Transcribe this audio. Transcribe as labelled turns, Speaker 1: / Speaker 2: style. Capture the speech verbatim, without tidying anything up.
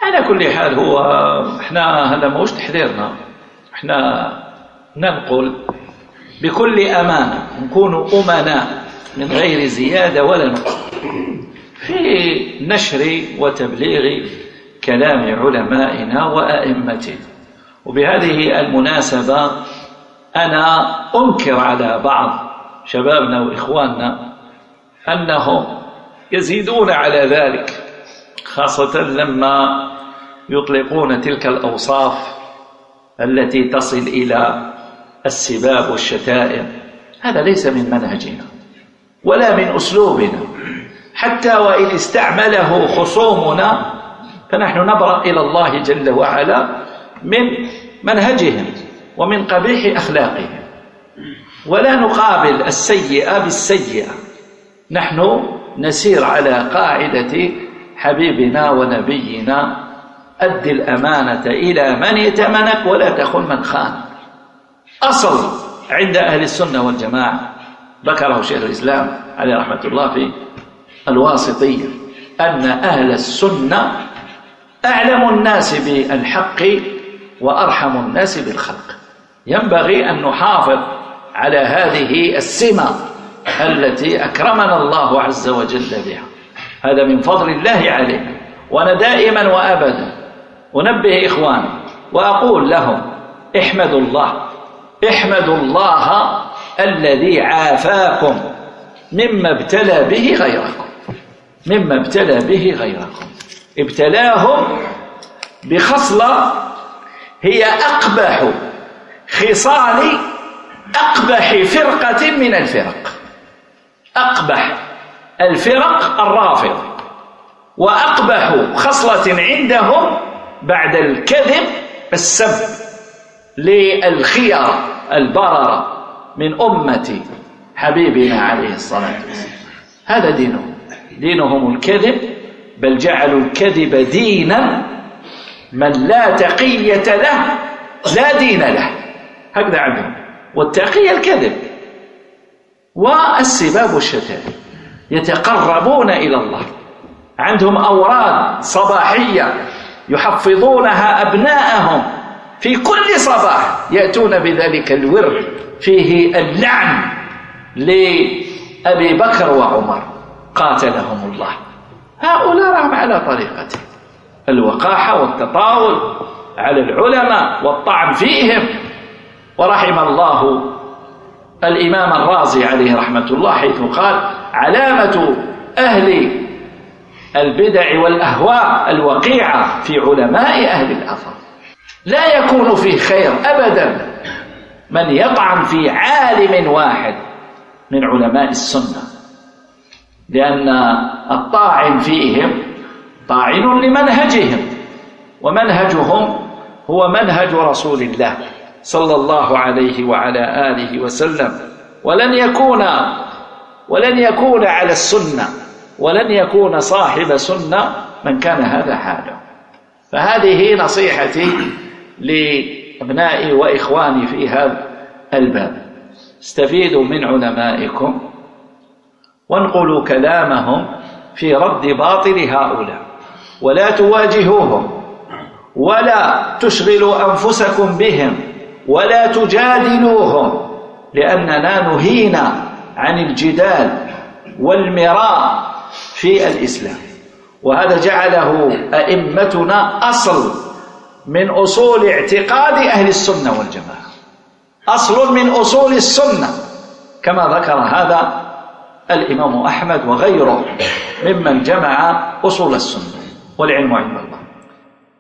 Speaker 1: على كل حال هو احنا هذا موش تحذيرنا، احنا ننقل بكل أمانة، نكون أمناء من غير زيادة ولا نقص في نشر وتبليغ كلام علمائنا وأئمتنا. وبهذه المناسبة أنا أنكر على بعض شبابنا وإخواننا أنهم يزيدون على ذلك، خاصة لما يطلقون تلك الأوصاف التي تصل إلى السباب والشتائم. هذا ليس من منهجنا ولا من أسلوبنا، حتى وإن استعمله خصومنا فنحن نبرأ إلى الله جل وعلا من منهجهم ومن قبيح أخلاقهم، ولا نقابل السيئة بالسيئة. نحن نسير على قاعدة حبيبنا ونبينا: أد الأمانة إلى من ائتمنك ولا تخن من خانك. أصل عند أهل السنة والجماعة ذكره شيخ الإسلام عليه رحمة الله في الواسطية، أن أهل السنة أعلم الناس بالحق وأرحم الناس بالخلق. ينبغي أن نحافظ على هذه السمة التي أكرمنا الله عز وجل بها، هذا من فضل الله علينا. وأنا دائما وأبدا أنبه إخواني وأقول لهم: احمدوا الله، احمدوا الله الذي عافاكم مما ابتلى به غيركم، مما ابتلى به غيركم. ابتلاهم بخصلة هي أقبح خصال أقبح فرقة من الفرق، أقبح الفرق الرافضة، وأقبح خصلة عندهم بعد الكذب السب للخير البررة من أمة حبيبنا عليه الصلاة والسلام. هذا دينهم، دينهم الكذب، بل جعلوا الكذب دينا. من لا تقية له لا دين له، هكذا عندهم. والتقية الكذب والسباب والشتائم، يتقربون إلى الله. عندهم أوراد صباحية يحفظونها أبناءهم في كل صباح، يأتون بذلك الورد فيه اللعن لأبي بكر وعمر قاتلهم الله. هؤلاء رغم على طريقته الوقاحة والتطاول على العلماء والطعن فيهم. ورحم الله الإمام الرازي عليه رحمة الله حيث قال: علامة أهل البدع والأهواء الوقيعة في علماء أهل الأثر. لا يكون فيه خير أبدا من يطعن في عالم واحد من علماء السنة، لأن الطاعن فيهم طاعن لمنهجهم، ومنهجهم هو منهج رسول الله صلى الله عليه وعلى آله وسلم. ولن يكون ولن يكون على السنة ولن يكون صاحب سنة من كان هذا حاله. فهذه نصيحتي لأبنائي وإخواني في هذا الباب: استفيدوا من علمائكم وانقلوا كلامهم في رد باطل هؤلاء، ولا تواجهوهم ولا تشغلوا أنفسكم بهم ولا تجادلوهم، لأننا نهينا عن الجدال والمراء في الإسلام. وهذا جعله أئمتنا أصل من أصول اعتقاد أهل السنة والجماعة، أصل من أصول السنة، كما ذكر هذا الإمام أحمد وغيره ممن جمع أصول السنة. والعلم عند الله.